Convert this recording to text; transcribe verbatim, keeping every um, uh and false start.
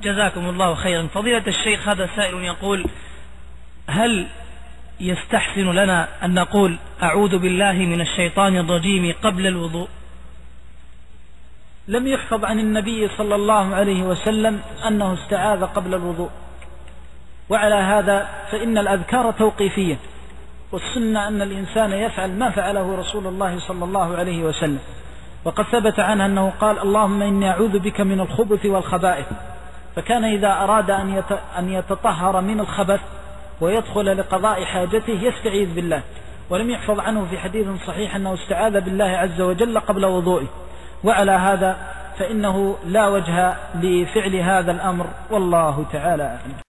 جزاكم الله خيرا. فضيلة الشيخ، هذا سائل يقول: هل يستحسن لنا أن نقول أعوذ بالله من الشيطان الرجيم قبل الوضوء؟ لم يحفظ عن النبي صلى الله عليه وسلم أنه استعاذ قبل الوضوء، وعلى هذا فإن الأذكار توقيفية، والسنة أن الإنسان يفعل ما فعله رسول الله صلى الله عليه وسلم. وقد ثبت عنه أنه قال: اللهم إني أعوذ بك من الخبث والخبائث. فكان إذا أراد أن يتطهر من الخبث ويدخل لقضاء حاجته يستعيذ بالله. ولم يحفظ عنه في حديث صحيح أنه استعاذ بالله عز وجل قبل وضوئه، وعلى هذا فإنه لا وجه لفعل هذا الأمر، والله تعالى أعلم.